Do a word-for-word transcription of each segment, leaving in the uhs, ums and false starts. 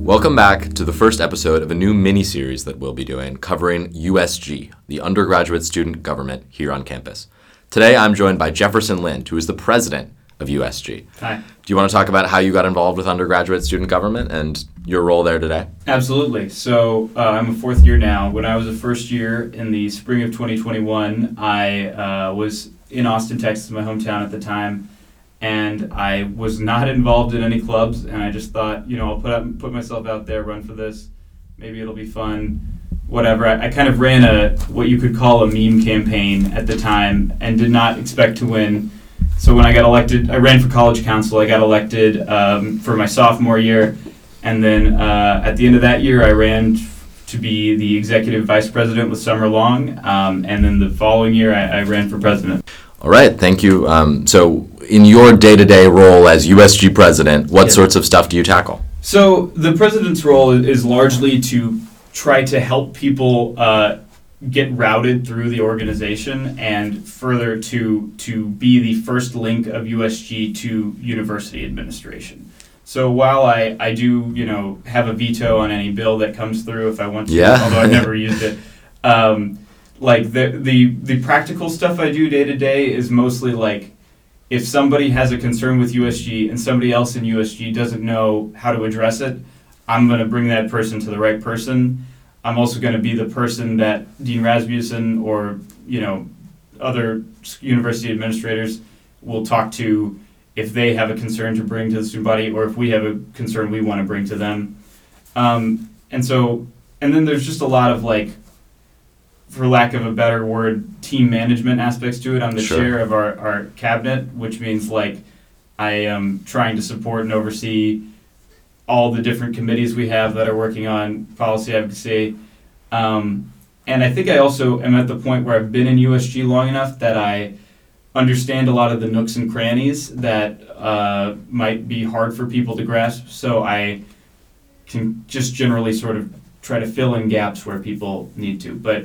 Welcome back to the first episode of a new mini-series that we'll be doing covering U S G, the undergraduate student government here on campus. Today I'm joined by Jefferson Lind, who is the president of U S G. Hi. Do you want to talk about how you got involved with undergraduate student government and your role there today? Absolutely. So uh, I'm a fourth year now. When I was a first year in the spring of twenty twenty-one, I uh, was in Austin, Texas, my hometown at the time, and I was not involved in any clubs, and I just thought, you know, I'll put up, put myself out there, run for this. Maybe it'll be fun, whatever. I, I kind of ran a what you could call a meme campaign at the time and did not expect to win. So when I got elected, I ran for college council. I got elected um, for my sophomore year, and then uh, at the end of that year, I ran to be the executive vice president with Summer Long, um, and then the following year, I, I ran for president. All right, thank you. Um, so in your day-to-day role as U S G president, what Yes. sorts of stuff do you tackle? So the president's role is largely to try to help people uh, get routed through the organization, and further to to be the first link of U S G to university administration. So while I, I do, you know, have a veto on any bill that comes through if I want to, Yeah. although I've never used it, um, like the, the the practical stuff I do day to day is mostly like, if somebody has a concern with U S G and somebody else in U S G doesn't know how to address it, I'm going to bring that person to the right person. I'm also going to be the person that Dean Rasmussen or, you know, other university administrators will talk to if they have a concern to bring to the student body, or if we have a concern we want to bring to them. Um, and so, and then there's just a lot of, like, for lack of a better word, team management aspects to it. I'm the Sure. chair of our, our cabinet, which means, like, I am trying to support and oversee all the different committees we have that are working on policy advocacy. Um, and I think I also am at the point where I've been in U S G long enough that I understand a lot of the nooks and crannies that uh, might be hard for people to grasp. So I can just generally sort of try to fill in gaps where people need to. But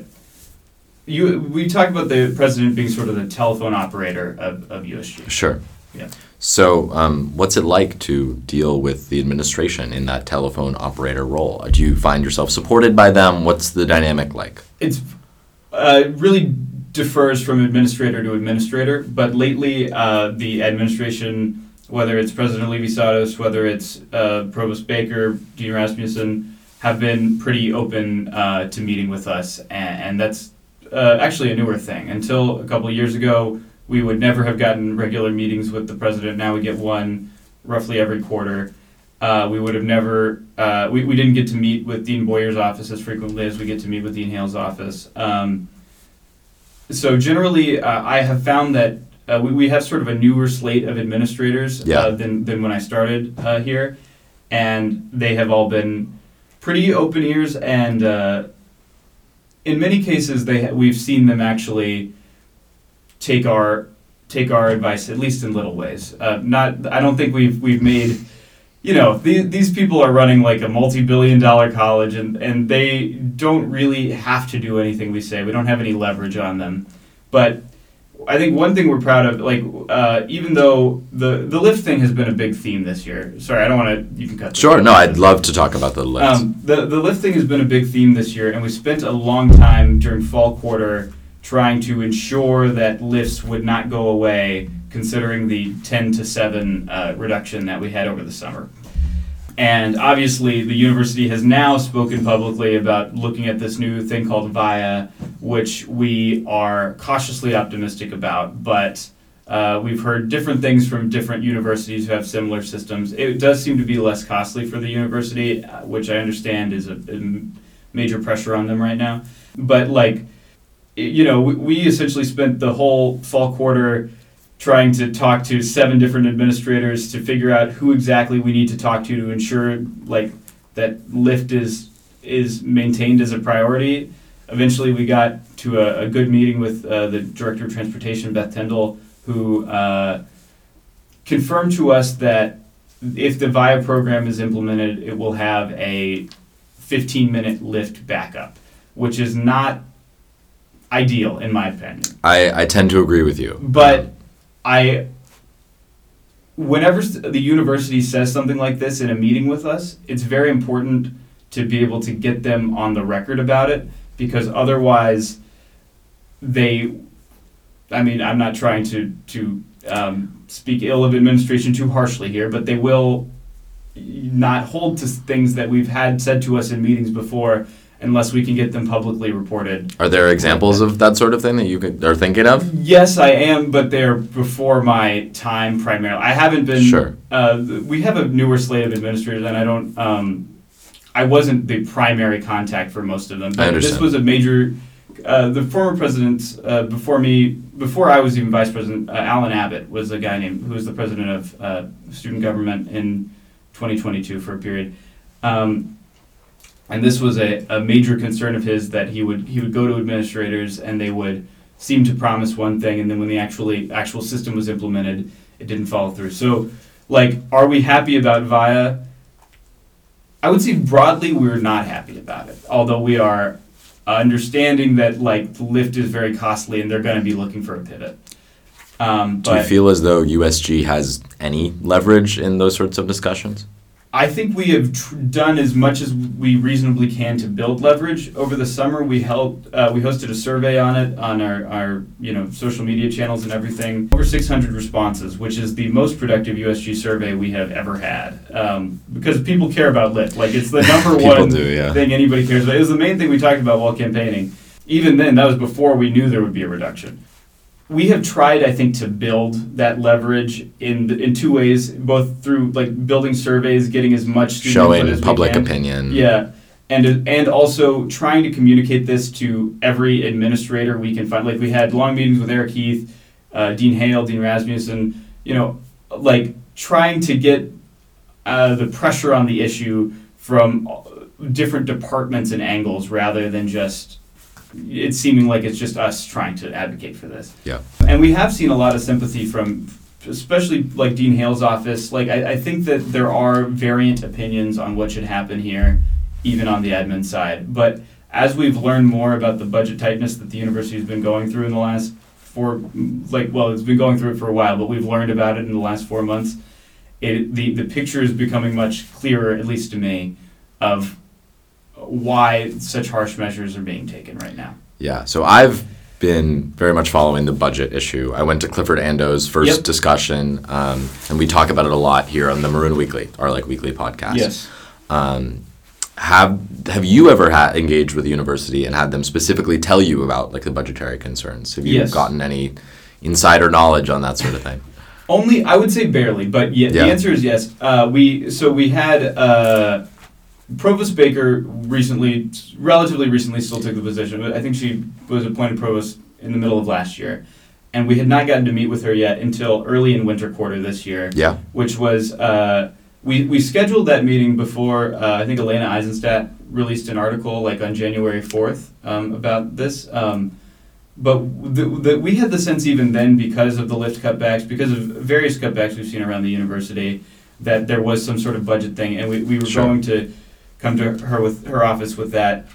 you, we talk about the president being sort of the telephone operator of, of U S G. Sure. Yeah. So um, what's it like to deal with the administration in that telephone operator role? Do you find yourself supported by them? What's the dynamic like? It's uh, really differs from administrator to administrator, but lately uh, the administration, whether it's President Levy-Sados, whether it's uh, Provost Baker, Dean Rasmussen, have been pretty open uh, to meeting with us, and, and that's uh, actually a newer thing. Until a couple of years ago, we would never have gotten regular meetings with the president. Now we get one roughly every quarter. Uh, we would have never, uh, we, we didn't get to meet with Dean Boyer's office as frequently as we get to meet with Dean Hale's office. Um, so generally, uh, I have found that uh, we, we have sort of a newer slate of administrators Yeah. uh, than, than when I started uh, here. And they have all been pretty open ears, and uh, in many cases, they ha- we've seen them actually take our take our advice, at least in little ways. Uh, not, I don't think we've we've made, you know, these these people are running like a multi-billion dollar college, and, and they don't really have to do anything we say. We don't have any leverage on them. But I think one thing we're proud of, like, uh, even though the the lift thing has been a big theme this year. Sorry, I don't want to. You can cut. this Sure. out. No, I'd love to talk about the lifts. Um, the the lift thing has been a big theme this year, and we spent a long time during fall quarter trying to ensure that lifts would not go away, considering the ten to seven uh, reduction that we had over the summer. And obviously, the university has now spoken publicly about looking at this new thing called V I A, which we are cautiously optimistic about, but uh, we've heard different things from different universities who have similar systems. It does seem to be less costly for the university, uh, which I understand is a, a major pressure on them right now. But, like, you know, we, we essentially spent the whole fall quarter trying to talk to seven different administrators to figure out who exactly we need to talk to to ensure, like, that lift is is maintained as a priority. Eventually, we got to a, a good meeting with uh, the Director of Transportation, Beth Tyndall, who uh, confirmed to us that if the V I A program is implemented, it will have a fifteen-minute lift backup, which is not ideal, in my opinion. I, I tend to agree with you. But I whenever the university says something like this in a meeting with us, it's very important to be able to get them on the record about it, because otherwise they, I mean, I'm not trying to, to um, speak ill of administration too harshly here, but they will not hold to things that we've had said to us in meetings before unless we can get them publicly reported. Are there examples of that sort of thing that you could, are thinking of? Yes, I am, but they're before my time primarily. I haven't been... Sure. Uh, we have a newer slate of administrators, and I don't... Um, I wasn't the primary contact for most of them. But I understand. This was a major... Uh, the former presidents uh, before me, before I was even vice president, uh, Alan Abbott was a guy named, who was the president of uh, student government in twenty twenty-two for a period. Um, and this was a, a major concern of his, that he would he would go to administrators and they would seem to promise one thing, and then when the actually actual system was implemented, it didn't follow through. So, like, are we happy about V I A? I would say broadly we're not happy about it, although we are understanding that, like, the lift is very costly and they're going to be looking for a pivot. Um, Do you but feel as though U S G has any leverage in those sorts of discussions? I think we have tr- done as much as we reasonably can to build leverage. Over the summer, we held, uh, we hosted a survey on it on our, our you know social media channels and everything. Over six hundred responses, which is the most productive U S G survey we have ever had. Um, because people care about Lyft. Like, it's the number People one do, yeah. thing anybody cares about. It was the main thing we talked about while campaigning. Even then, that was before we knew there would be a reduction. We have tried, I think, to build that leverage in the, in two ways, both through, like, building surveys, getting as much student input Showing as we public can. opinion. Yeah, and and also trying to communicate this to every administrator we can find. Like, we had long meetings with Eric Heath, uh, Dean Hale, Dean Rasmussen. You know, like, trying to get uh, the pressure on the issue from different departments and angles, rather than just it's seeming like it's just us trying to advocate for this. Yeah. And we have seen a lot of sympathy from, especially like Dean Hale's office. Like, I, I think that there are variant opinions on what should happen here, even on the admin side. But as we've learned more about the budget tightness that the university has been going through in the last four, like, well, it's been going through it for a while, but we've learned about it in the last four months. It, the, the picture is becoming much clearer, at least to me, of why such harsh measures are being taken right now. Yeah, so I've been very much following the budget issue. I went to Clifford Ando's first Yep. discussion, um, and we talk about it a lot here on the Maroon Weekly, our like weekly podcast. Yes. Um, have have you ever ha- engaged with the university and had them specifically tell you about like the budgetary concerns? Have you Yes. gotten any insider knowledge on that sort of thing? Only, I would say barely, but ye- Yeah. the answer is yes. Uh, we so we had uh, Provost Baker recently, relatively recently, still took the position. But I think she was appointed provost in the middle of last year, and we had not gotten to meet with her yet until early in winter quarter this year. Yeah. Which was uh, we we scheduled that meeting before uh, I think Elena Eisenstadt released an article like on January fourth um, about this. Um, But the, the, we had the sense even then, because of the lift cutbacks, because of various cutbacks we've seen around the university, that there was some sort of budget thing, and we, we were Sure. going to come to her with her office with that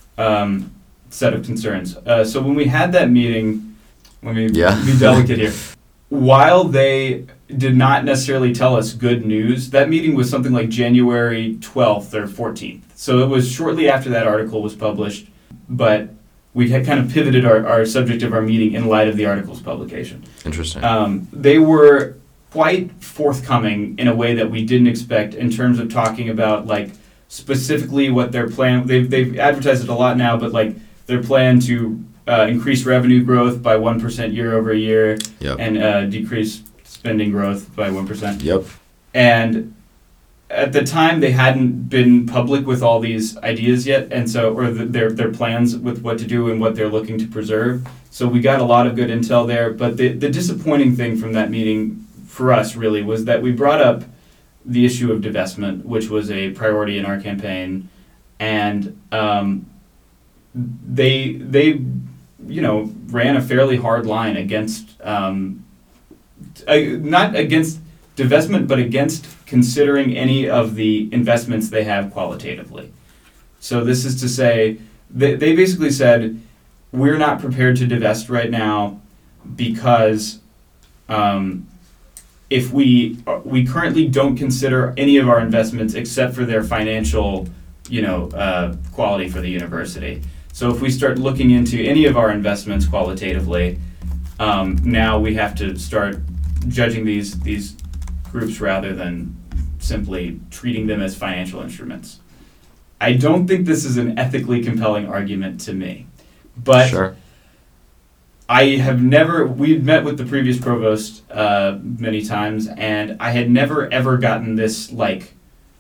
um, set of concerns. Uh, so when we had that meeting, let me Yeah. be delicate here. While they did not necessarily tell us good news, that meeting was something like January twelfth or fourteenth. So it was shortly after that article was published, but we had kind of pivoted our, our subject of our meeting in light of the article's publication. Interesting. Um, they were quite forthcoming in a way that we didn't expect in terms of talking about, like, specifically what their plan, they've, they've advertised it a lot now, but like their plan to uh, increase revenue growth by one percent year over year Yep. and uh, decrease spending growth by one percent. Yep. And at the time, they hadn't been public with all these ideas yet, and so, or the, their their plans with what to do and what they're looking to preserve. So we got a lot of good intel there. But the the disappointing thing from that meeting for us really was that we brought up the issue of divestment, which was a priority in our campaign, and um, they they you know ran a fairly hard line against um, uh, not against divestment, but against considering any of the investments they have qualitatively. So this is to say, they, they basically said, we're not prepared to divest right now because um, if we we currently don't consider any of our investments except for their financial, you know, uh, quality for the university. So if we start looking into any of our investments qualitatively, um, now we have to start judging these these groups rather than simply treating them as financial instruments. I don't think this is an ethically compelling argument to me, but Sure. I have never, we've met with the previous provost uh, many times, and I had never ever gotten this, like,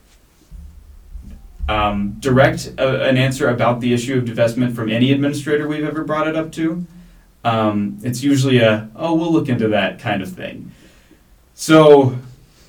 um, direct uh, an answer about the issue of divestment from any administrator we've ever brought it up to. Um, it's usually a, oh, we'll look into that kind of thing. So,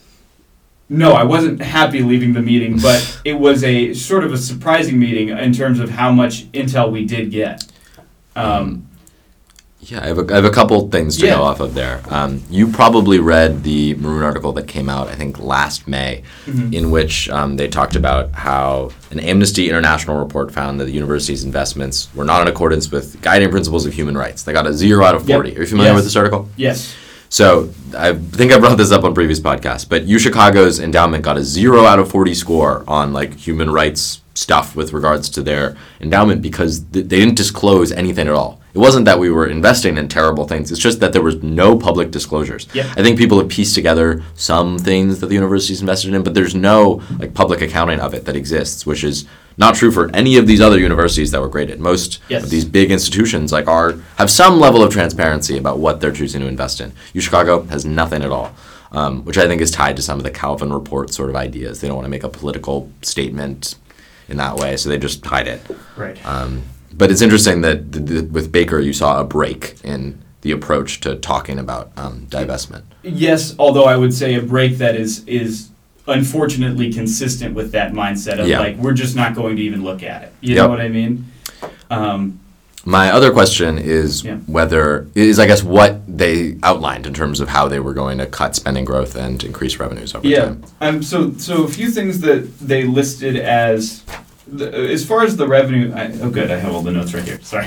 no, I wasn't happy leaving the meeting, but it was a sort of a surprising meeting in terms of how much intel we did get. Um, Yeah, I have a, I have a couple things to Yeah. go off of there. Um, you probably read the Maroon article that came out, I think, last May, Mhm. in which um, they talked about how an Amnesty International report found that the university's investments were not in accordance with guiding principles of human rights. They got a zero out of Yep. forty. Are you familiar Yes. with this article? yes. So I think I brought this up on previous podcasts, but UChicago's endowment got a zero out of forty score on like human rights stuff with regards to their endowment because th- they didn't disclose anything at all. It wasn't that we were investing in terrible things. It's just that there was no public disclosures. Yep. I think people have pieced together some things that the university's invested in, but there's no like public accounting of it that exists, which is not true for any of these other universities that were graded. Most Yes. of these big institutions like are have some level of transparency about what they're choosing to invest in. UChicago has nothing at all, um, which I think is tied to some of the Calvin report sort of ideas. They don't want to make a political statement in that way, so they just hide it. Right. Um, but it's interesting that th- th- with Baker, you saw a break in the approach to talking about um, divestment. Yes, although I would say a break that is is unfortunately consistent with that mindset of Yeah. like we're just not going to even look at it. You Yep. know what I mean? Um, My other question is Yeah. whether is I guess what they outlined in terms of how they were going to cut spending growth and increase revenues over yeah. time. Um. So so a few things that they listed as. The, as far as the revenue, I, oh good, I have all the notes right here. Sorry.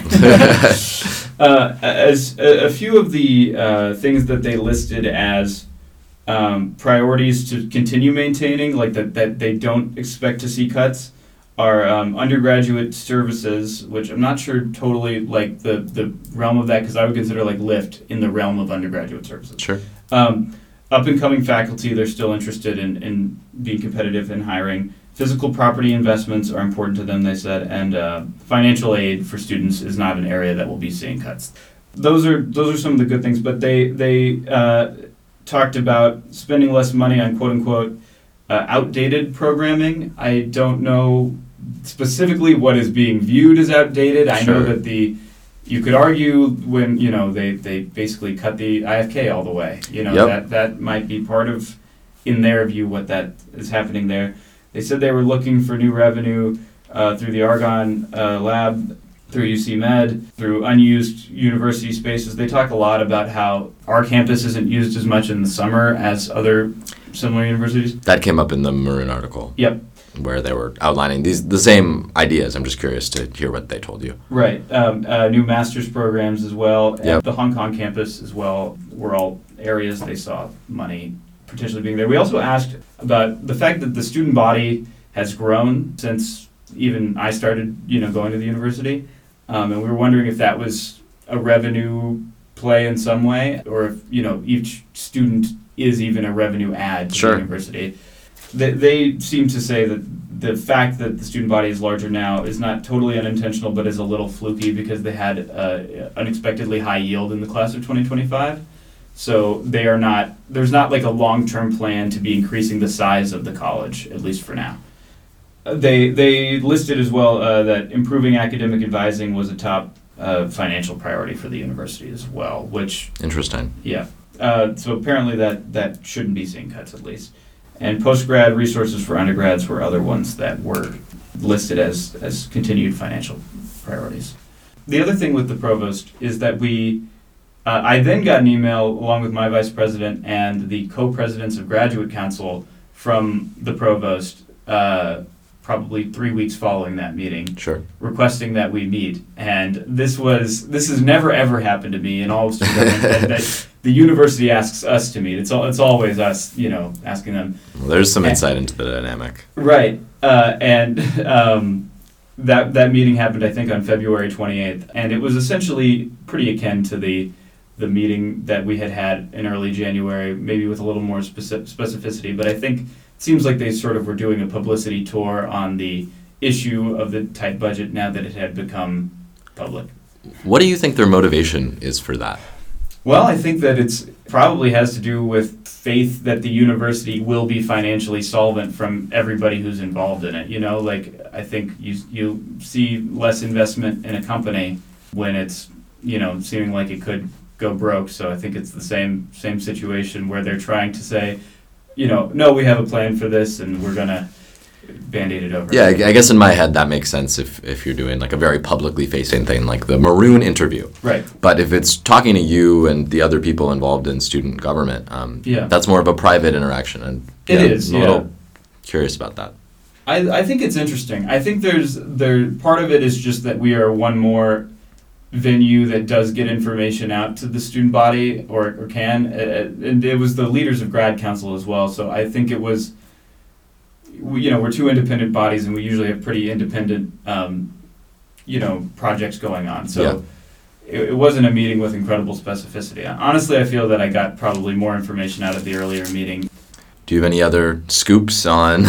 uh, as a, a few of the uh, things that they listed as um, priorities to continue maintaining, like that, that they don't expect to see cuts, are um, undergraduate services, which I'm not sure totally like the, the realm of that because I would consider like Lyft in the realm of undergraduate services. Sure. Um, up and coming faculty, they're still interested in, in being competitive in hiring. Physical property investments are important to them, they said, and uh, financial aid for students is not an area that will be seeing cuts. Those are those are some of the good things, but they they uh, talked about spending less money on quote unquote uh, outdated programming. I don't know specifically what is being viewed as outdated. I know Sure. that the you could argue when you know they, they basically cut the I F K all the way. You know Yep. that that might be part of, in their view, what that is happening there. They said they were looking for new revenue uh, through the Argonne uh, Lab, through U C Med, through unused university spaces. They talk a lot about how our campus isn't used as much in the summer as other similar universities. That came up in the Maroon article. Yep. Where they were outlining these the same ideas. I'm just curious to hear what they told you. Right. Um, uh, new master's programs as well. Yep. At the Hong Kong campus as well were all areas they saw money potentially being there. We also asked about the fact that the student body has grown since even I started, you know, going to the university, um, and we were wondering if that was a revenue play in some way, or if you know each student is even a revenue add to Sure. the university. They, they seem to say that the fact that the student body is larger now is not totally unintentional, but is a little fluky because they had uh, unexpectedly high yield in the class of twenty twenty-five. So they are not, there's not like a long-term plan to be increasing the size of the college, at least for now. Uh, They, they listed as well uh, that improving academic advising was a top uh, financial priority for the university as well, which, Interesting. yeah. Uh, so apparently that, that shouldn't be seeing cuts at least. And post-grad resources for undergrads were other ones that were listed as, as continued financial priorities. The other thing with the provost is that we, uh, I then got an email along with my vice president and the co-presidents of graduate council from the provost uh, probably three weeks following that meeting, Sure. requesting that we meet. And this was this has never ever happened to me in all of student government that, that the university asks us to meet. It's all it's always us, you know, asking them. Well, there's some And- insight into the dynamic. Right. Uh, and um, that that meeting happened, I think, on February twenty-eighth, and it was essentially pretty akin to the the meeting that we had had in early January, maybe with a little more speci- specificity. But I think it seems like they sort of were doing a publicity tour on the issue of the tight budget now that it had become public. What do you think their motivation is for that? Well, I think that it's probably has to do with faith that the university will be financially solvent from everybody who's involved in it. You know, like I think you you see less investment in a company when it's, you know, seeming like it could go broke. So I think it's the same same situation where they're trying to say, you know, no, we have a plan for this and we're gonna Band-Aid it over. Yeah, I I guess in my head that makes sense if, if you're doing like a very publicly facing thing like the Maroon interview. Right. But if it's talking to you and the other people involved in student government, um, Yeah. that's more of a private interaction. And It yeah, is, I'm a yeah. little curious about that. I, I think it's interesting. I think there's there part of it is just that we are one more venue that does get information out to the student body or, or can. Uh, and it was the leaders of grad council as well. So I think it was, we, you know, we're two independent bodies and we usually have pretty independent, um, you know, projects going on. So Yeah. it, it wasn't a meeting with incredible specificity. Honestly, I feel that I got probably more information out of the earlier meeting. Do you have any other scoops on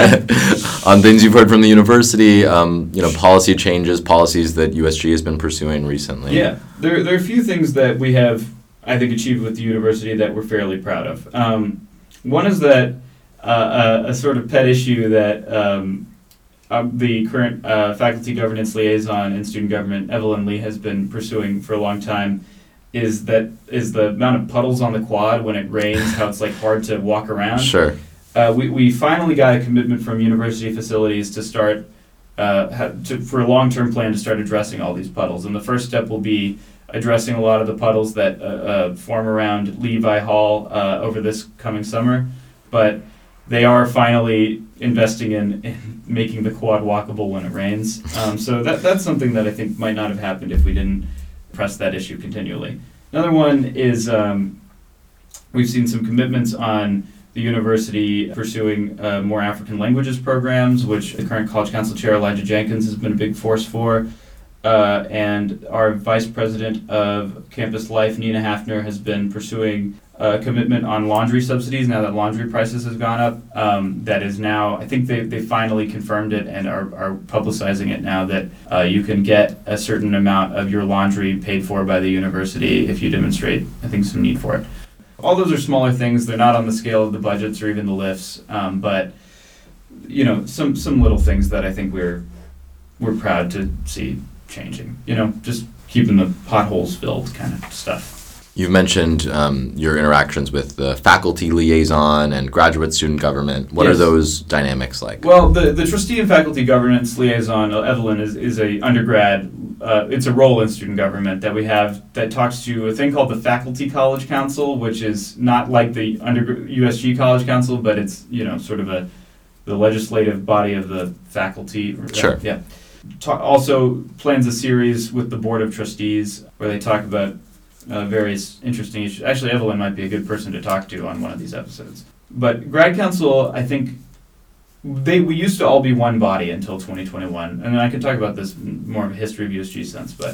on things you've heard from the university? Um, you know, policy changes, policies that U S G has been pursuing recently. Yeah, there there are a few things that we have, I think, achieved with the university that we're fairly proud of. Um, one is that uh, a, a sort of pet issue that um, uh, the current uh, faculty governance liaison in student government, Evelyn Lee, has been pursuing for a long time, is that is the amount of puddles on the quad when it rains, how it's like hard to walk around. Sure. Uh, we, we finally got a commitment from university facilities to start, uh, ha- to, for a long-term plan to start addressing all these puddles. And the first step will be addressing a lot of the puddles that uh, uh, form around Levi Hall uh, over this coming summer. But they are finally investing in, in making the quad walkable when it rains. Um, so that that's something that I think might not have happened if we didn't press that issue continually. Another one is um, we've seen some commitments on the university pursuing uh, more African languages programs, which the current College Council Chair Elijah Jenkins has been a big force for. Uh, and our Vice President of Campus Life, Nina Hafner, has been pursuing a commitment on laundry subsidies now that laundry prices has gone up. Um, that is now, I think they, they finally confirmed it and are, are publicizing it now that uh, you can get a certain amount of your laundry paid for by the university if you demonstrate, I think, some need for it. All those are smaller things. They're not on the scale of the budgets or even the lifts, um, but you know, some some little things that I think we're we're proud to see changing. You know, just keeping the potholes filled, kind of stuff. You've mentioned um, your interactions with the faculty liaison and graduate student government. What Yes. are those dynamics like? Well, the, the trustee and faculty governance liaison, Evelyn, is, is a undergrad, uh, it's a role in student government that we have that talks to a thing called the Faculty College Council, which is not like the under, U S G College Council, but it's, you know, sort of a the legislative body of the faculty. Sure. Yeah. Ta- also plans a series with the Board of Trustees where they talk about Uh, various interesting issues. Actually, Evelyn might be a good person to talk to on one of these episodes. But grad council, I think they we used to all be one body until twenty twenty-one, and I can talk about this in more of a history of U S G sense. But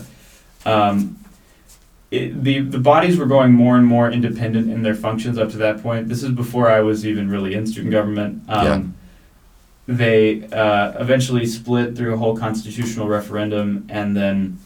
um, it, the the bodies were going more and more independent in their functions up to that point. This is before I was even really in student government. Um, Yeah. They uh, eventually split through a whole constitutional referendum, and then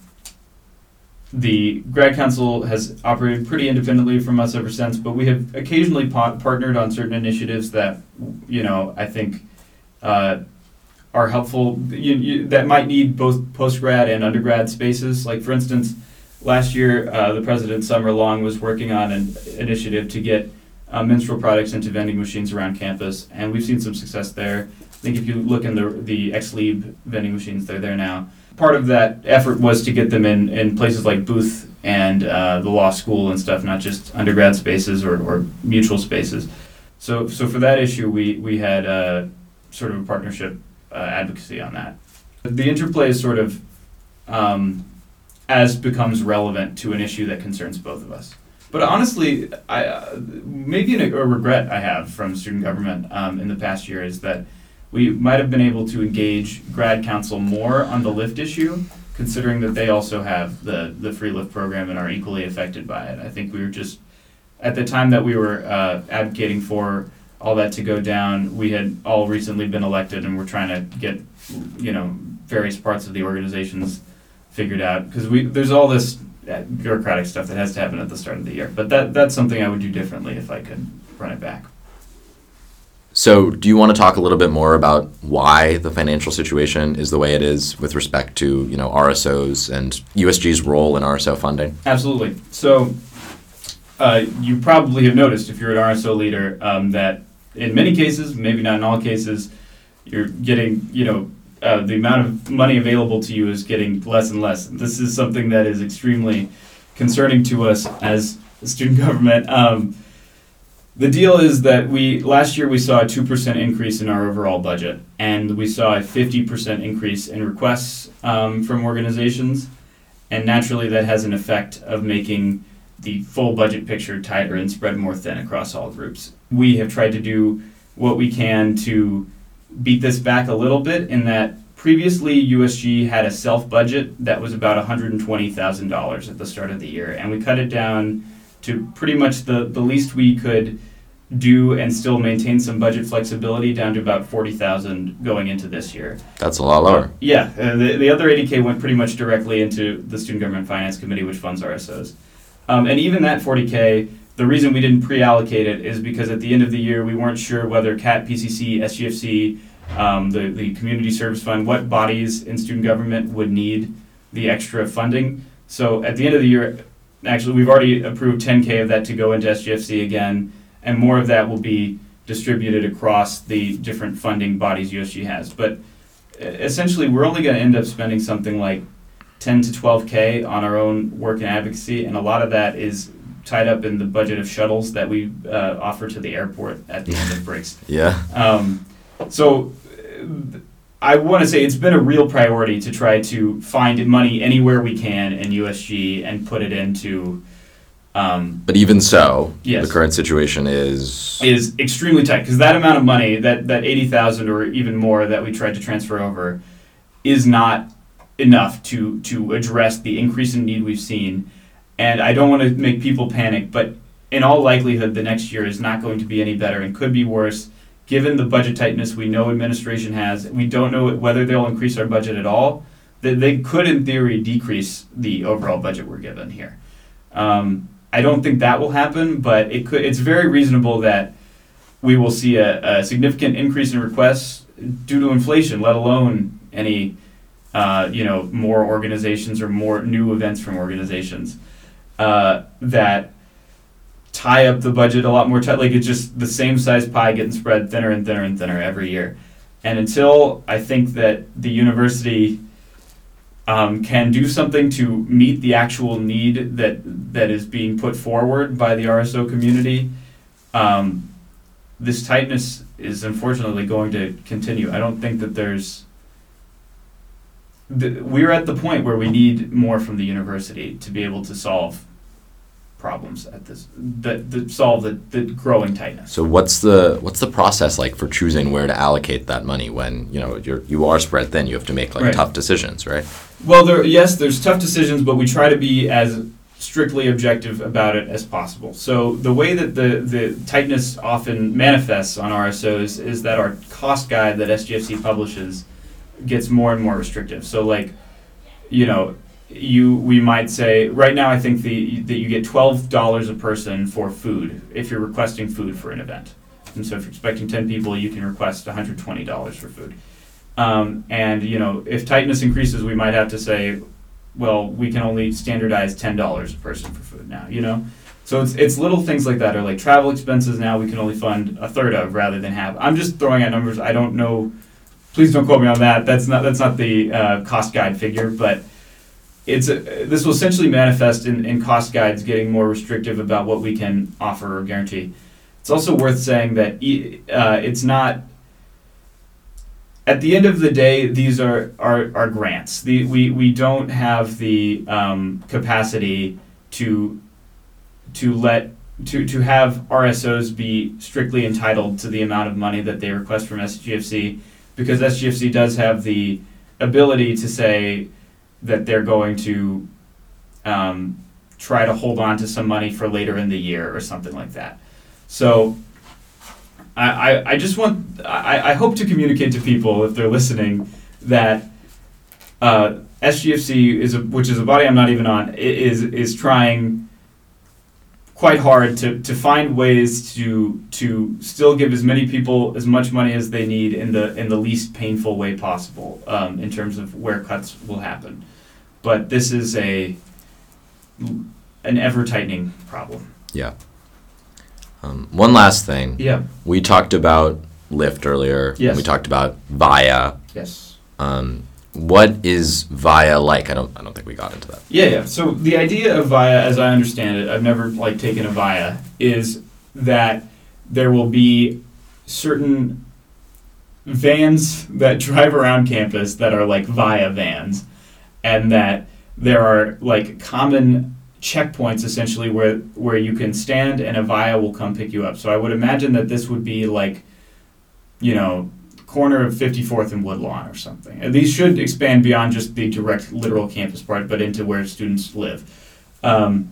the grad council has operated pretty independently from us ever since, but we have occasionally pa- partnered on certain initiatives that, you know, I think uh, are helpful, you, you, that might need both post-grad and undergrad spaces. Like, for instance, last year, uh, the president, Summer Long, was working on an initiative to get uh, menstrual products into vending machines around campus, and we've seen some success there. I think if you look in the, the Ex-Lib vending machines, they're there now. Part of that effort was to get them in, in places like Booth and uh, the law school and stuff, not just undergrad spaces or, or mutual spaces. So so for that issue, we, we had uh, sort of a partnership uh, advocacy on that. The interplay is sort of um, as becomes relevant to an issue that concerns both of us. But honestly, I, uh, maybe a, a regret I have from student government um, in the past year is that we might have been able to engage grad council more on the lift issue, considering that they also have the, the free lift program and are equally affected by it. I think we were just, at the time that we were uh, advocating for all that to go down, we had all recently been elected and we're trying to get, you know, various parts of the organizations figured out. Because we there's all this bureaucratic stuff that has to happen at the start of the year. But that that's something I would do differently if I could run it back. So do you want to talk a little bit more about why the financial situation is the way it is with respect to, you know, R S Os and U S G's role in R S O funding? Absolutely. So uh, you probably have noticed, if you're an R S O leader, um, that in many cases, maybe not in all cases, you're getting, you know, uh, the amount of money available to you is getting less and less. This is something that is extremely concerning to us as student government. Um, The deal is that we last year we saw a two percent increase in our overall budget, and we saw a fifty percent increase in requests um, from organizations, and naturally that has an effect of making the full budget picture tighter and spread more thin across all groups. We have tried to do what we can to beat this back a little bit, in that previously U S G had a self-budget that was about one hundred twenty thousand dollars at the start of the year, and we cut it down to pretty much the, the least we could do and still maintain some budget flexibility, down to about forty thousand going into this year. That's a lot lower. Uh, yeah, uh, the, the other eighty K went pretty much directly into the Student Government Finance Committee, which funds R S Os. Um, and even that forty K, the reason we didn't pre-allocate it is because at the end of the year, we weren't sure whether C A T, P C C, S G F C, um, the, the Community Service Fund, what bodies in student government would need the extra funding. So at the end of the year, actually, we've already approved ten K of that to go into S G F C again, and more of that will be distributed across the different funding bodies U S G has. But essentially, we're only going to end up spending something like ten to twelve K on our own work and advocacy, and a lot of that is tied up in the budget of shuttles that we uh, offer to the airport at the end of breaks. Yeah. Um, so I want to say it's been a real priority to try to find money anywhere we can in U S G and put it into. Um, But even so, yes. the current situation is is extremely tight, because that amount of money, that, that eighty thousand or even more that we tried to transfer over, is not enough to to address the increase in need we've seen. And I don't want to make people panic, but in all likelihood, the next year is not going to be any better and could be worse, given the budget tightness we know administration has. We don't know whether they'll increase our budget at all. That they could, in theory, decrease the overall budget we're given here. Um, I don't think that will happen, but it could. It's very reasonable that we will see a, a significant increase in requests due to inflation, let alone any, uh, you know, more organizations or more new events from organizations uh, that tie up the budget a lot more tight. Like, it's just the same size pie getting spread thinner and thinner and thinner every year. And until I think that the university Um, can do something to meet the actual need that that is being put forward by the R S O community, um, this tightness is unfortunately going to continue. I don't think that there's... The, we're at the point where we need more from the university to be able to solve problems at this, that, that solve the, the growing tightness. So what's the what's the process like for choosing where to allocate that money when, you know, you're you are spread thin? You have to make like Right. tough decisions, right? Well, there, yes, there's tough decisions, but we try to be as strictly objective about it as possible. So the way that the, the tightness often manifests on R S Os is that our cost guide that S G F C publishes gets more and more restrictive. So, like, you know, you we might say, right now I think the that you get twelve dollars a person for food if you're requesting food for an event. And so if you're expecting ten people, you can request one hundred twenty dollars for food. Um, and, you know, if tightness increases, we might have to say, well, we can only standardize ten dollars a person for food now, you know? So it's it's little things like that, or like travel expenses now we can only fund a third of rather than half. I'm just throwing out numbers. I don't know. Please don't quote me on that. That's not that's not the uh, cost guide figure, but it's a, this will essentially manifest in, in cost guides getting more restrictive about what we can offer or guarantee. It's also worth saying that e, uh, it's not... at the end of the day, these are are, are grants. The, we we don't have the um, capacity to to let to to have R S Os be strictly entitled to the amount of money that they request from S G F C, because S G F C does have the ability to say that they're going to um, try to hold on to some money for later in the year or something like that. So I, I, I just want, I, I hope to communicate to people, if they're listening, that uh, S G F C, is a, which is a body I'm not even on, is is trying quite hard to, to find ways to to still give as many people as much money as they need in the in the least painful way possible, um, in terms of where cuts will happen. But this is a an ever tightening problem. Yeah. Um, one last thing. Yeah. We talked about Lyft earlier. Yes. We talked about Via. Yes. Um, what is Via like? I don't. I don't think we got into that. Yeah, yeah. So the idea of Via, as I understand it, I've never like taken a Via, is that there will be certain vans that drive around campus that are like Via vans, and that there are like common checkpoints essentially where where you can stand and a Via will come pick you up. So I would imagine that this would be like, you know, corner of fifty-fourth and Woodlawn or something. And these should expand beyond just the direct literal campus part, but into where students live. Um,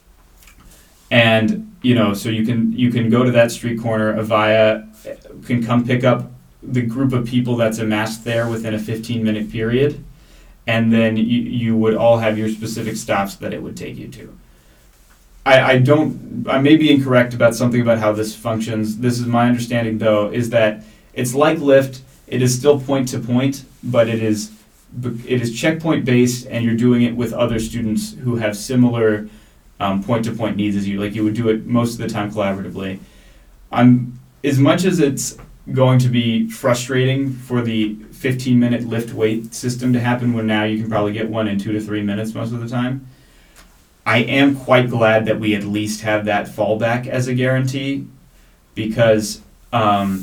and you know, so you can you can go to that street corner. A Via can come pick up the group of people that's amassed there within a fifteen minute period, and then you, you would all have your specific stops that it would take you to. I, I don't, I may be incorrect about something about how this functions. This is my understanding, though, is that it's like Lyft. It is still point to point, but it is it is checkpoint based, and you're doing it with other students who have similar um, point to point needs as you. Like you would do it most of the time collaboratively. I'm as much as it's going to be frustrating for the fifteen minute Lyft wait system to happen, when now you can probably get one in two to three minutes most of the time. I am quite glad that we at least have that fallback as a guarantee, because um,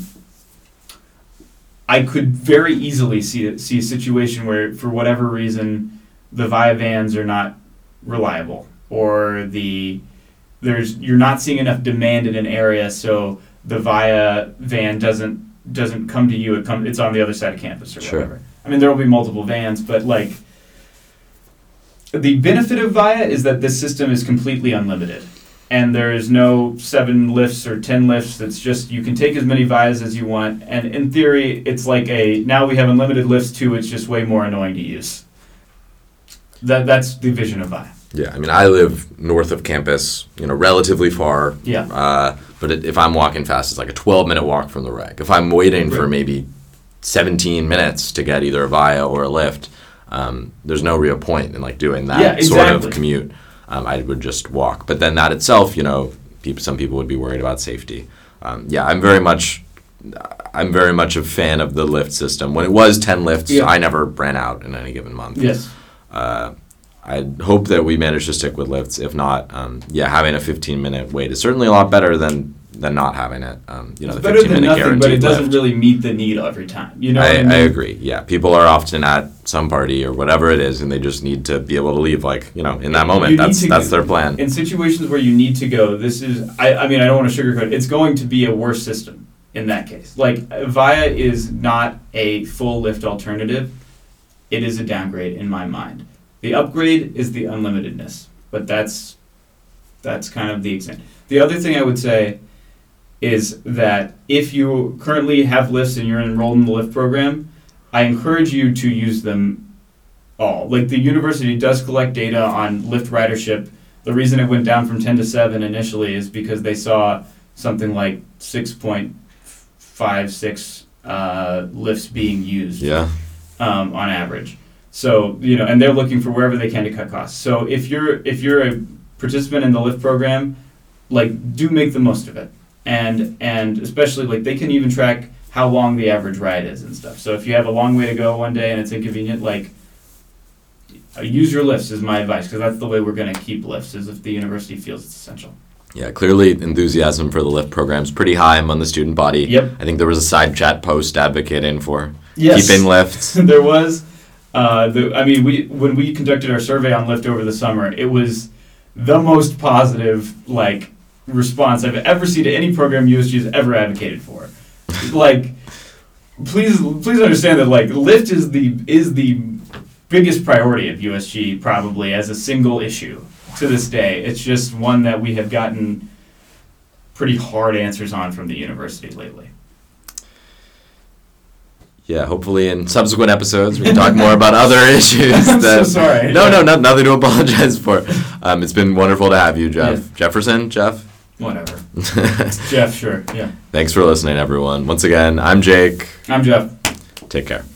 I could very easily see a, see a situation where, for whatever reason, the Via vans are not reliable, or the there's you're not seeing enough demand in an area, so the Via van doesn't doesn't come to you. It come it's on the other side of campus or Sure. whatever. I mean, there will be multiple vans, but like the benefit of Via is that this system is completely unlimited, and there is no seven lifts or ten lifts. It's just you can take as many Vias as you want, and in theory, it's like a now we have unlimited lifts too. It's just way more annoying to use. That that's the vision of Via. Yeah, I mean, I live north of campus, you know, relatively far. Yeah. Uh, but it, if I'm walking fast, it's like a twelve minute walk from the rec. If I'm waiting for Right. maybe seventeen minutes to get either a Via or a Lyft, um, there's no real point in like doing that Yeah, sort of exactly. commute. Um, I would just walk. But then that itself, you know, people, some people would be worried about safety. Um, yeah, I'm very much, I'm very much a fan of the Lyft system. When it was ten lifts, Yeah. I never ran out in any given month. Yes. Uh, I hope that we manage to stick with lifts. If not, um, yeah, having a fifteen minute wait is certainly a lot better than than not having it. Um, you know, It's the better fifteen than minute nothing, guaranteed but it doesn't lift. really meet the need every time. You know I, what I mean? I agree. Yeah, people are often at some party or whatever it is, and they just need to be able to leave, like you know, in that moment. You need That's to that's go- their plan. In situations where you need to go, this is, I, I mean, I don't want to sugarcoat it. It's going to be a worse system in that case. Like, Via is not a full Lyft alternative. It is a downgrade in my mind. The upgrade is the unlimitedness, but that's that's kind of the extent. The other thing I would say is that if you currently have lifts and you're enrolled in the Lyft program, I encourage you to use them all. Like, the university does collect data on Lyft ridership. The reason it went down from ten to seven initially is because they saw something like six point five six uh, lifts being used Yeah, um, on average. So, you know, and they're looking for wherever they can to cut costs. So if you're if you're a participant in the Lyft program, like, do make the most of it. And and especially, like, they can even track how long the average ride is and stuff. So if you have a long way to go one day and it's inconvenient, like, uh, use your lifts is my advice, because that's the way we're going to keep lifts, is if the university feels it's essential. yeah. Clearly, enthusiasm for the Lyft program is pretty high among the student body. Yep. I think there was a side chat post advocating for Yes. keeping Lyft. There was. Uh, the, I mean, we when we conducted our survey on Lyft over the summer, it was the most positive like response I've ever seen to any program U S G has ever advocated for. Like, please, please understand that like Lyft is the is the biggest priority of U S G probably as a single issue to this day. It's just one that we have gotten pretty hard answers on from the university lately. Yeah, hopefully in subsequent episodes we can talk more about other issues. I'm that, so sorry. No, no, no, nothing to apologize for. Um, it's been wonderful to have you, Jeff. Yeah. Jefferson, Jeff? Whatever. Jeff, sure, yeah. Thanks for listening, everyone. Once again, I'm Jake. I'm Jeff. Take care.